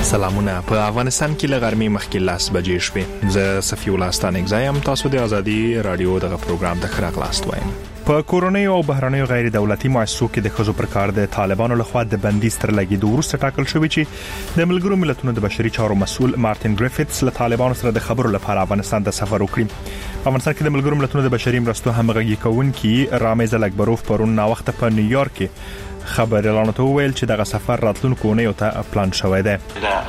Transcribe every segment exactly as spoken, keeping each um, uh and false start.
سلامونه. په افغانستان کې له غرمې مخکې لاس بجې شوې. زه صفي الله ستانک زایم. تاسو د ازادي رادیو دغه پروګرام د خراغ لاست وایم. په کورونی او بهرنیو غیر دولتي مؤسسو کې د خزو پر کار د طالبانو لخوا د بندیز تر لګیدو وروسته ټاکل شوی چې د ملګرو ملتونو د بشري چارو مسؤل مارټین ګریفټس له طالبانو سره د خبرو لپاره افغانستان ته سفر وکړي. په افغانستان کې د ملګرو ملتونو د بشري مرستو همغږي کوونکي رامز الکبروف پرون نا وخت په نیویارک کې خبر اعلان ته ویل چې دغه سفر راتلونکو نه یو ته پلان شوی دی.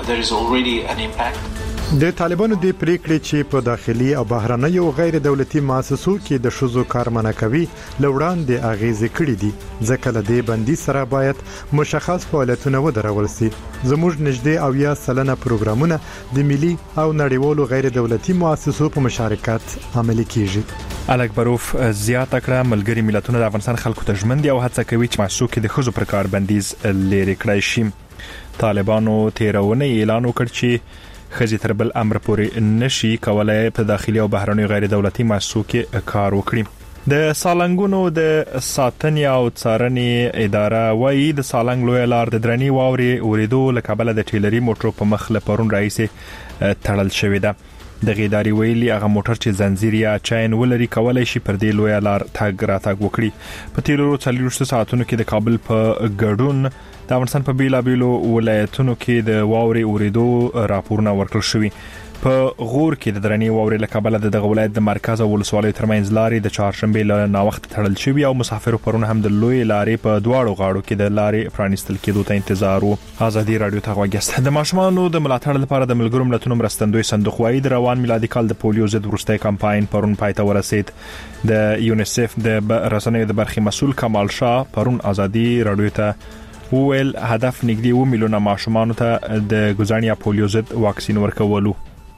د طالبانو د پریکړې چې په داخلي او بهرنیو غیر دولتي مؤسسو کې د شذو کارمنه کوي لوړان د اغیز کړي دي، ځکه له دې بندي سره باید مشخص فعالیتونه ودرول شي. زموږ نږدې او یا سلنه پروګرامونه د ملي او نړیوالو غیر دولتي مؤسسو په مشارکت عملي کیږي. الکبروف زیاته کړه ملګری ملتونه د افغانستان خلکو ته ژمن دي او هڅه کوي چې مؤسسو کې د خزو پر کار بندیز لري کړی شي. طالبانو تیرونه اعلان وکړ چې خزي تر بل امر پورې نشي کولای په داخلي او بهرنیو غیر دولتي مؤسسو کې کار وکړي. د سالنګونو د ساتنې او څارنې اداره وايي د سالنګ لوی لار د درنی واوري اوریدو لکبل د ټیلري موټرو په مخ له پرون رئیس تړل شوې ده. د غیداری ویلي هغه موټر چې زنجیر یا چاین ولري کولای شي پر دې لوی لار تاګ راتاګ وکړي. په تیرو څلور ساعتونو کې د کابل په ګډون د افغانستان په بیلا بیلو ولایتونو کې د واوري اوریدو راپورونه ورکړل شوي. په غور کې د درنی واوري لکبل د دغه ولایت د مرکز او ولسوالۍ ترمنځ لارې د چهارشنبه له نا وخت تړل شوی او مسافرو پرونه هم د لوی لارې په دواړو غاړو کې د لارې پرانیستل کېدو ته انتظار وو. ازادي رادیو ته غوښتل د ماشومانو د ملاتړ لپاره د ملګرو ملتونو مرستندوی صندوق وايي د روان میلادي کال د پولیو ضد وروستي کمپاین پرون پای ته ورسید. د یونیسف د رسنیو د برخې مسؤل کمال شاه پرون ازادي رادیو ته وویل هدف نږدې و میلیونه ماشومانو ته د ګزانیا پولیو ضد واکسین ورکولو.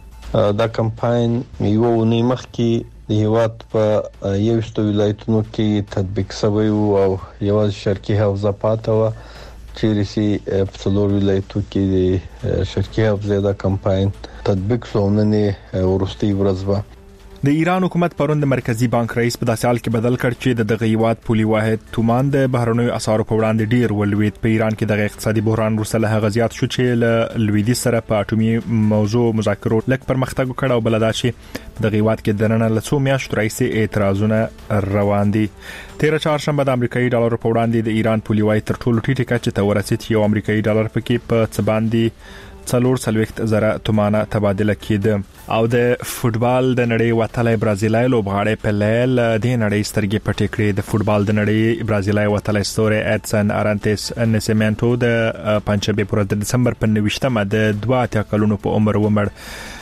دا کمپاین یو ونی مخکې د هیواد په یوشتو ولایتونو کې تطبیق شوی او یو شرکي حوزه پاتې و چې رسي په څلور ولایتونو کې د شرکي حوزه دا کمپاین تطبیق شوونه ورستي ورځ. د ایران حکومت پرون د مرکزی بانک رئیس په داسې حال کې بدل کړ چې د دغه هیواد پولي واحد تومان د بهرنیو اسعارو په وړاندې ډیر ولوید. په ایران کې د اقتصادي بحران وروسته له هغه زیات شو چې له لویدي سره په اټومي موضوع مذاکرو لک پرمختګ وکړ او بلدا چې دغه هیواد کې د نن له څو میاشتو راځي اعتراضونه روان دي. تیر چهارشنبه د امریکایي ډالر په وړاندې د ایران پولي واحد تر ټولو ټیټه کچه ته ورسید. یو امریکایي ډالر پکې په څه باندې څلور سلويخت زره تومانه تبادله کېده. او د فوتبال د نړۍ وتلې برازیلای لوبغاړی پلل د نړۍ سترګې پټې کړې. د فوتبال د نړۍ برازیلای وتلې ستوري اډسن ارانتس نسیمنټو د پنځمه پر د دسمبر په نوښتمه د دوه اتیا کلونو په عمر ومړ.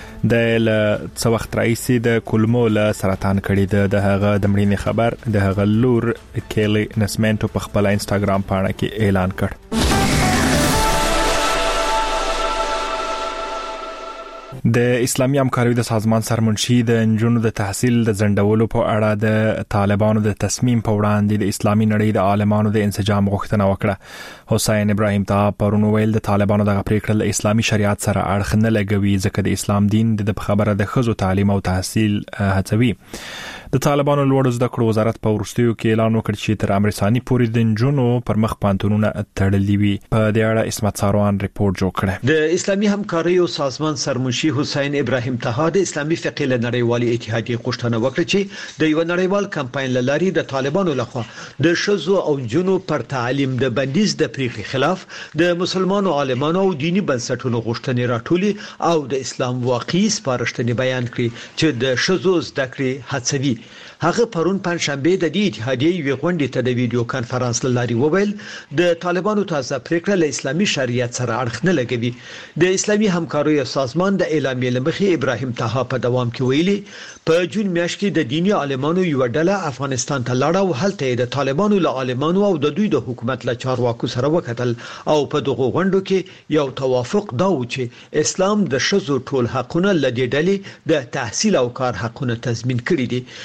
د څو وخت رئیس د کولمو له سرطان کړي د هغه د مړینې خبر د هغه لور کېلی نسیمنټو په خپل انستګرام پاڼه کې اعلان کړ. د اسلامي همکارۍ د سازمان سرمنشي د انجونو د تحصیل د زندولو په اړه د طالبانو د تصمیم په وړاندې د اسلامي نړۍ د عالمانو د انسجام غوښتنه وکړه. حسین ابراهیم طه پرون ویل د طالبانو دغه پریکړه له اسلامي شریعت سره اړخ نه لګوي ځکه د اسلام دین د خبره د خزو تعلیم او تحصیل هڅوي. د طالبانو لوړ زده کړو وزارت په ورستیو کې اعلان وکړ چې تر امرساني پورې د انجونو پر مخ پانتونونه تړلې وي. په دې اړه اسمت ساروان ریپورت جوړ کړ. د اسلامي همکارۍ او سازمان سرمنشي حسین ابراهیم طه د اسلامي فقه له نړیوالي اتحادیې غوښتنه وکړه چې د یو نړیوال کمپاین لاري د طالبانو لخوا د شذو او جنو پر تعلیم د بندیز د پریکړې خلاف د مسلمانانو عالمانو او دینی بنسټونو غوښتنې راټولي او د اسلام واقعي سپارښتنې بیان کړي چې د شذو زده کړې هڅوي. هغه پرون پنځشنبه د دې اتحادیې یو غونډې ته د ویډیو کانفرنس لاري وویل د طالبانو تازه پریکړه له اسلامي شریعت سره اړخ نه لګوي. د اسلامي همکارۍ سازمان د اعلامیې لمخې ابراهیم طه په دوام کې ویلي په جون میاشت کې د دینی عالمانو یو ډله افغانستان ته لاړه او هلته د طالبانو له عالمانو او د دوی د حکومت له چارواکو سره وکتل او په دغه غونډو کې یو توافق دا و چې اسلام د شذو ټول حقونه لدې ډلې د تحصیل او کار حقونه تضمین کړي دي. د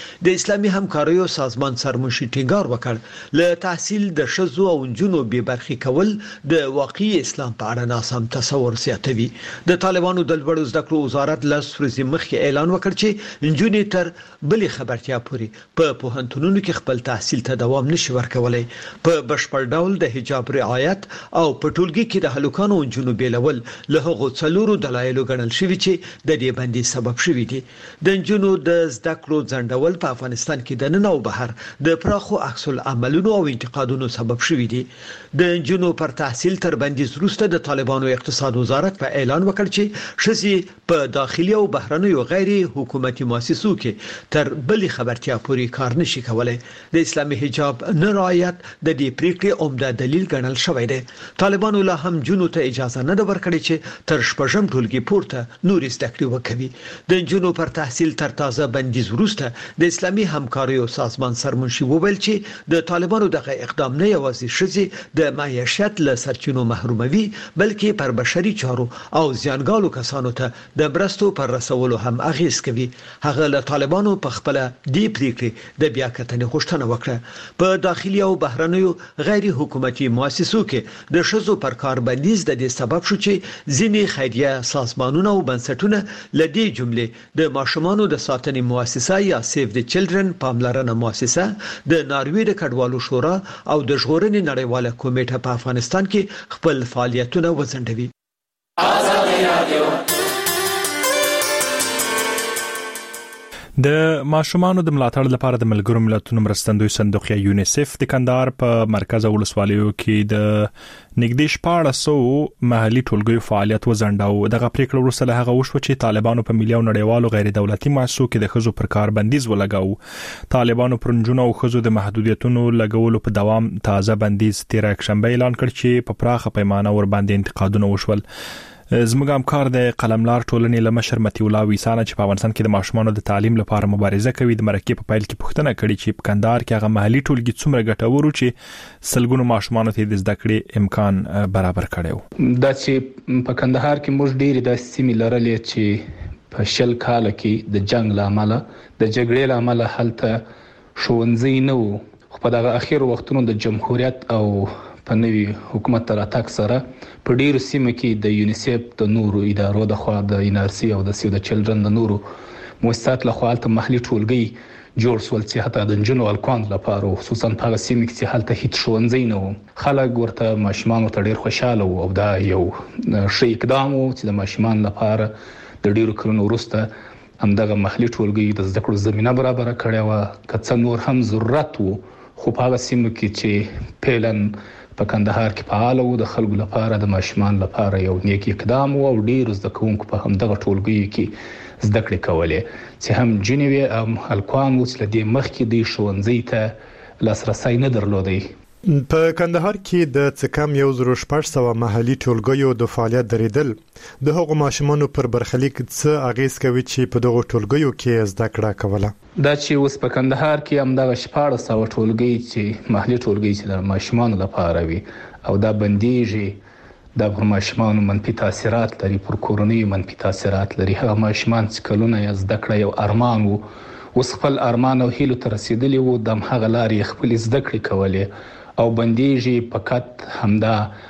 اسلامي همکاریو سازمان سرمنشي ټینګار وکړ له تحصیل د شذو او جنو به برخي کول د واقعي اسلام په اړه ناسم تصور زیاتوي. د طالبانو د لوړو زده کړو وزارت لاس ورځې مخکې اعلان وکړ چې انجونې تر بلې خبرتیا پورې په پوهنتونونو کې خپل تحصیل ته دوام نشي ورکولای. په بشپړ ډول د حجاب رعایت او په ټولګي کې د هلکانو او جنو بیلول له هغو څلورو دلایلو ګڼل شوی چې د دې بندي سبب شوی دي. د جنو د زده کړو ځنډول په افغانستان کې د نن او بهر د پراخو عکس العملونو او انتقادونو سبب شوی دي. د جنو پر تحصیل تر بندیز وروسته د طالبانو اقتصاد وزارت په اعلان وکړ چې شذې په داخلي او بهرنیو غیر حکومتي مؤسسو کې تر بلې خبرتیا پورې کار نشي کولای. د اسلامي حجاب نه رعایت د دې پریکړې عمده دلیل ګڼل شوی دی. طالبانو لا هم جنو ته اجازه نه ده ورکړې چې تر شپږم ټولګي پورته نور زده کړې وکړي. د جنو پر تحصیل تر تازه بندیز وروسته د اسلامي همکاریو سازمان سرمنشي وویل چې د طالبانو دغه اقدام نه یوازې شذې د معیشت له سرچینو محروموي بلکې پر بشري چارو او زیانګالو کسانو ته د برستو پر رسولو هم اغیز کوي. هغه له طالبانو په خپل دی پریکړې د بیا کتنې غوښتنه وکړه. په داخلي او بهرنیو غیر حکومتي مؤسسو کې د شذو پر کار بندیز د دې سبب شو چې ځینې خیریه سازمانونه او بنسټونه لدې جملې د ماشومانو د ساتنې مؤسسه یا سیف د چلډرن پاملرنه مؤسسه د ناروې د کډوالو شورا او د ژغورنې نړیواله کمیټه په افغانستان کې خپل فعالیتونه وځنډوي. د ماشومانو د ملاتړ لپاره د ملګرو ملتونو مرستندوی صندوق یا یونیسف د کندهار په مرکز ولسوالیو کې د نږدې شپاړس سوه محلي ټولګیو فعالیت وځنډاو. دغه پریکړه وروسته له هغه وشو چې طالبانو په ملي او نړیوالو غیر دولتي مؤسسو کې د خزو پر کار بندیز ولګاو. طالبانو پر نجونو او خزو د محدودیتونو لګولو په دوام تازه بندیز تیر یکشنبه اعلان کړ چې په پراخه پیمانه ور باندې انتقادونه وشول. زموږ همکار د قلملار ټولنې له مشر متي الله ویسانه چې په افغانستان کې د ماشومانو د تعلیم لپاره مبارزه کوي د مرکې په پایل کې پوښتنه کړې چې په کندهار کې هغه محلي ټولګي څومره ګټور چې سلګونو ماشومانو ته د زده کړې امکان برابر کړي. دا چې په کندهار کې موږ ډېری د سیمې لرلې چې په شل کال کې د جنگ لامل د جګړې لامل هلته ښوونځي نه وو. خو په دغه اخیر وختونو د جمهوریت او په نوي حکومت تر اتاک سره په ډیرو سیمو کې د یونیسف د نورو ادارو د خوا د ان ار سی او د سیو د چلډرن د نورو مؤسسات له خوا ته محلي ټولګي جوړ سول چې حتی د جنو الکوان لپاره خصوصا په هغه سیمو کې چې هلته هیڅ ښوونځي نه وو. خلک ورته ماشومان ته ډیر خوشاله وو او دا یو ښه اقدام وو چې د ماشومان لپاره د ډیرو کلونو وروسته همدغه محلي ټولګي د زده کړو زمينه برابر کړې و. که څه نور هم ضرورت وو خو په هغه سیمو کې چې پیلن په کندهار کې فعال وو د خلکو لپاره د ماشومان لپاره یو نیک اقدام وو او ډیر زده کوونکو په همدغه ټولګي کې زده کړې کولې چې هم جنوي او الکوان وو چې لدې مخکې د ښوونځي ته لاسرسي نه درلودي. په کندهار کې د څکم یو زره شپږ سوه محلي ټولګیو د فعالیت درېدل د هغو ماشومانو پر برخلیک څه اغیز کوي چې په دغه ټولګیو کې زده کړه کوله. دا چې اوس په کندهار کې هم دغه شپاړس سوه ټولګي چې محلي ټولګي چې د ماشومانو لپاره وي او دا بندیږي دا پر ماشومانو منفي تاثیرات لري، پر کورنۍ منفي تاثیرات لري. هغه ماشومان چې کلونه یې زده کړه یو ارمان وو اوس خپل ارمان او هیلو ته رسیدلی وو د هغه لارې خپل زده کړې کولې او بندیږي فقط همدا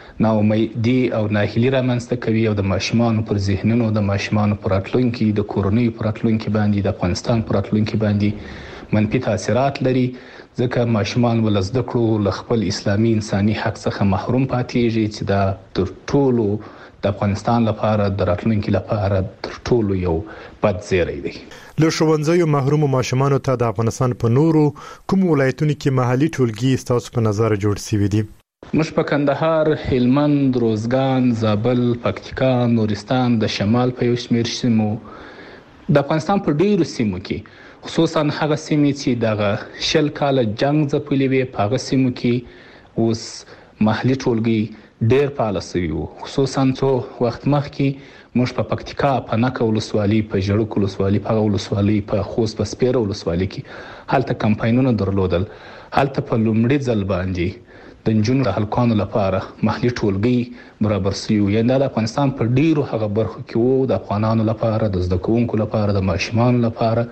ناامیدي او ناهیلي رامنځته کوي او د ماشومان پر ذهنونو د ماشومان پر راتلونکي د کورنۍ پر راتلونکي باندې د افغانستان پر راتلونکي باندې منفي تاثیرات لري ځکه ماشومان ول زده کړو له خپل اسلامي انساني حق څخه محروم پاتېږي چې دا تر ټولو د افغانستان لپاره د راتلونکي لپاره تر ټولو یو بد زیری دی. له ښوونځیو محروم ماشومانو ته د افغانستان په نورو کوم ولایتونو کې محلي ټولګي ستاسو په نظر جوړ شوي دي؟ موږ په کندهار، هلمند، روزګان، زابل، پکتیکا، نورستان د شمال په یو شمېر سیمو د افغانستان په ډیرو سیمو کې خصوصا هغه سیمې چې دغه شل کاله جنگ ځپلې وي په هغه سیمو کې اوس محلي ټولګي ډیر فعال شوي وو. خصوصا څو وخت مخکې موږ په پکتیکا، په نکه ولسوالي، په ژړک ولسوالي، په ولسوالي په خوست، په سپیره ولسوالي کې هلته کمپاینونه درلودل. هلته په لومړي ځل باندې د نجونو د هلکانو لپاره محلي ټولګي برابر شوي وو. یعنې د افغانستان په ډیرو هغه برخو کې وو د افغانانو لپاره، د زده کوونکو لپاره، د ماشومانو لپاره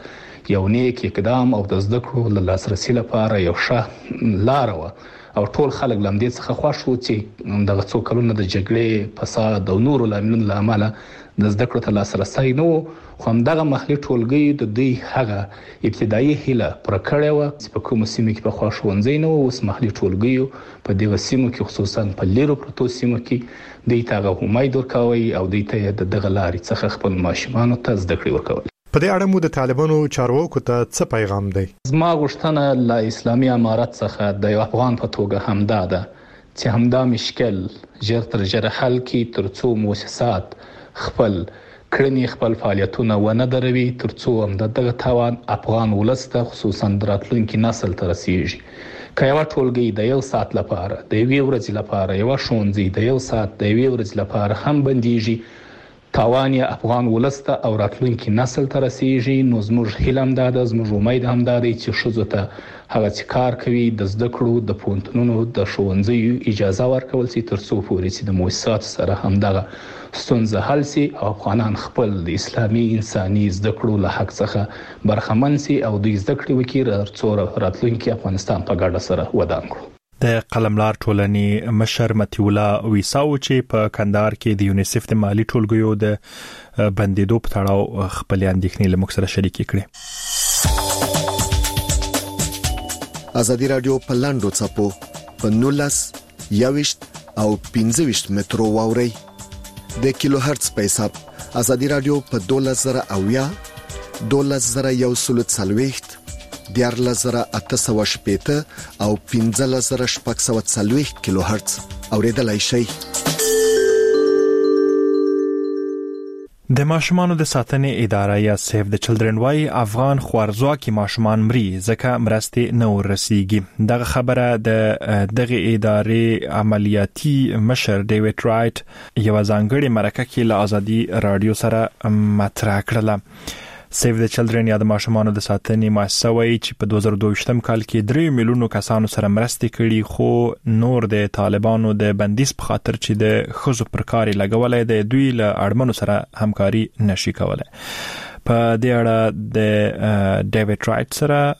یو نیک اقدام او د زده کړو له لاسرسي لپاره یو ښه لار و او ټول خلک لمدې څخه خوښ وو چې دغه څو کلونه د جګړې فساد او نورو لاملونو له امله د زده کړو ته لاسرسی نه و خو همدغه محلي ټولګي د دوی هغه ابتدایي هیله پوره کړې وه چې په کومو سیمو کې پخوا ښوونځی نه و اوس محلي ټولګیو په دغه سیمو کې خصوصا په لیرو پرتو سیمو کې دوی ته هغه امید ورکوي او دوی ته د دغه لارې څخه خپل ماشومانو ته زده کړې ورکول. په دې اړه مو د طالبانو چارواکو ته څه پیغام دی؟ زما غوښتنه له اسلامي امارت څخه د یو افغان په توګه همدا ده چې همدا مشکل ژر تر ژره حل کړي ترڅو مؤسسات خپل کړنې خپل فعالیتونه ونه دروي ترڅو هم دغه تاوان افغان ولس ته خصوصا د راتلونکي نسل ته رسیږي. که یو ټولګي د یو ساعت لپاره د یوې ورځې لپاره یو ښوونځی د یو ساعت د یوې ورځې لپاره هم بنديږي تاوان یې افغان ولس ته او راتلونکي نسل ته رسیږي نو زموږ هیله هم دا ده زموږ امید هم دا دی چې ښځو ته هغه چې کار کوي د زده کړو د پوهنتونونو د ښوونځیو اجازه ورکول شي ترڅو پورې چې د مؤسساتو سره همدغه ستونزه حل شي او افغانان خپل د اسلامي انساني زده کړو له حق څخه برخمن شي او دوی زده کړې وکړي ترڅو راتلونکي افغانستان په ګډه سره ودان کړو. د قلملار ټولنې مشر متیولا ویساو چې په کندهار کې د یونیسف د مالی ټولګیو د بندیدو په تړاو خپل اندېښنې له موږ سره شریکې کړې. ازادي رادیو په لاندو چپو په نولس یاوشت او پنځه ویشت مترو واوري د کیلو هرتز په حساب ازادي رادیو په دولس زره اویا دولس زره یو سل څلوېښت دیار لزره اته شپېته او پنځه لزره شپږ سوه څلوېښت کیلو هرتز اوریدلای شئ. د ماشومانو د ساتنې اداره یا سیف د چلډرن وايي افغان خوارځواکي ماشومان مري ځکه مرستې نه ورسیږي. دغه خبره د دغه ادارې عملیاتي مشر ډیوډ رایټ یو ځانګړي مرکه کې له ازادي رادیو سره مطرح کړله. سیف د چلډرن یا د ماشومانو د ساتنې مؤسسه وایي چې په دوه زره دوه ویشتم کال کې درې میلیونو کسانو سره مرستې کړي خو نور د طالبانو د بندیز په خاطر چې د ښځو پر کار لګولای د دوی له اړمنو سره همکاري نشي کولای. په دې اړه د ډیوډ رایټ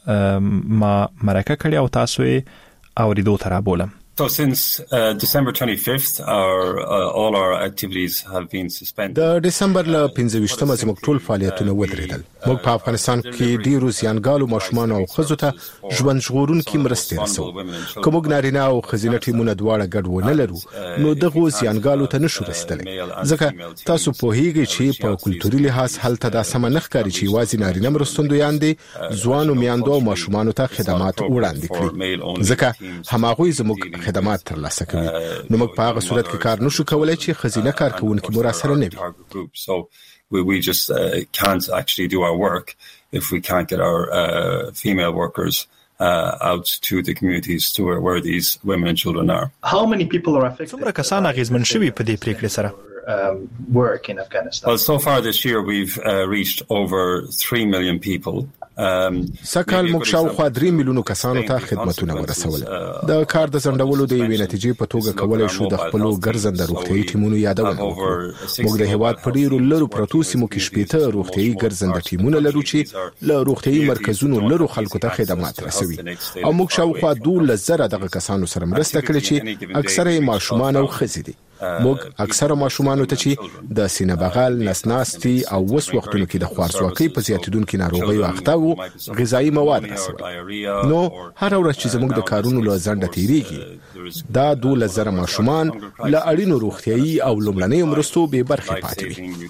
سره ما مرکه کړې او تاسو یې اوریدو ته رابولم. So since uh, December twenty-fifth, our uh, all our activities have been suspended. د دسمبر ل پنځه ویشتمه زموږ ټول فعالیتونه ودرېدل. موږ په افغانستان کې ډیرو زیانګالو ماشومان او ښځو ته ژوند ژغورونکي مرستې رسو. کوم نارینه او ښځینه ټیمونه دواړه ګډ ونه لرو نو دغه زیانګالو ته نشو رسیدلی. ځکه تاسو په هیګي چې په کلتوري لحاظ هلته د سمنخ کاری چې وازي نارینه مرستندویان دي ځوانو میاندو او ماشومان ته خدمات وړاندې کړي. ځکه هماغوی زموږ خدمات ترلاسه کوي نو موږ په هغه صورت کې کار نشو کولای چې خزینه کارکونکو مو را سره نه وي. So we we just uh, can't actually do our work if we can't get our uh, female workers uh, out to the communities to where, where these women and children are. How many people are affected? څومره کسان اغیزمن شوي په دې پریکړې سره؟ Um, work in Afghanistan. Well, so far this year we've uh, reached over three million people. Um, سکهال موږ شاوخوا درې میلیونو کسانو ته خدماتونه ورسول. د کار د ځنډولو د یوې نتیجې په توګه کولای شو د خپلو ګرځنده روغتيایي ټیمونو یادونه وکړو. موږ د هیواد په ډیرو لرو پروتو سیمو کې شپېته روغتيایي ګرځنده ټیمونه لرو چې له روغتيایي مرکزونو لرو خلکو ته خدمات رسوي او موږ شاوخوا دولس زره دغه کسانو سره مرسته کړې چې اکثره یې ماشومان او ښځې دي. موږ اکثره ماشومانو ته چې د سینه بغل نسناستي او وس وختونو کې د خوارځواکۍ په زیاتیدونکو ناروغیو اخته وو غذایی مواد رسول. نو هر ورځ چې زموږ د کارونو له ځنډه تیریږي دا دولس زره ماشومان له اړینو روغتيایي او لومړنیو مرستو بې برخې پاتې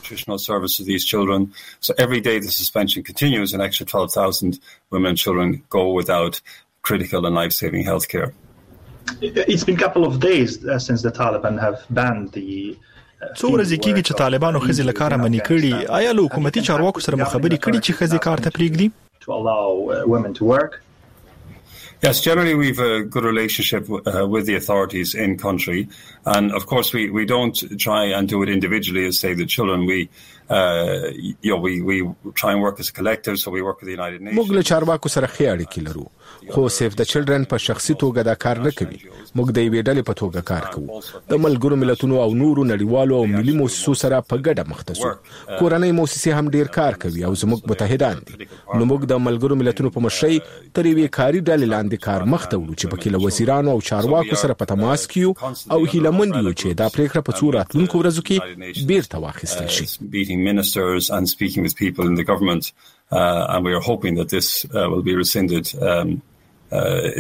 وي. So every day the suspension continues and extra twelve thousand women and children go without critical and life-saving health care. It's been a couple of days uh, since the Taliban have banned the څو ورځې کېږي چې طالبانو ښځې له کاره منې کړي. آیا له حکومتي چارواکو سره مو خبرې کړي چې ښځې کار ته پرېږدي؟ to allow uh, women to work? Yes, generally we've a good relationship uh, with the authorities in country, and of course we, we don't try and do it individually as say the children. We uh, you know, we we try and work as a collective, so we work with the United Nations. موږ له چارواکو سره ښه اړیکې لرو، خو سیف د چلډرن په شخصي توګه دا کار نه کوي. موږ د یوې ډلې په توګه کار کوو، د ملګرو ملتونو او نورو نړیوالو او ملي مؤسسو سره په ګډه مخ ته ځو. کورنۍ مؤسسې هم ډیر کار کوي او زموږ متحدان دي. نو موږ د ملګرو ملتونو په مشرۍ تر یوې کاري ډلې لاندې کار مخ ته وړو چې پکې له وزیرانو او چارواکو سره په تماس کې یو او هیلهمند یو چې دا پریکړه په څو راتلونکو ورځو کې بیرته واخیستل شي. Meeting ministers and speaking with people in the government, uh, and we are hoping that this uh, will be rescinded um, uh,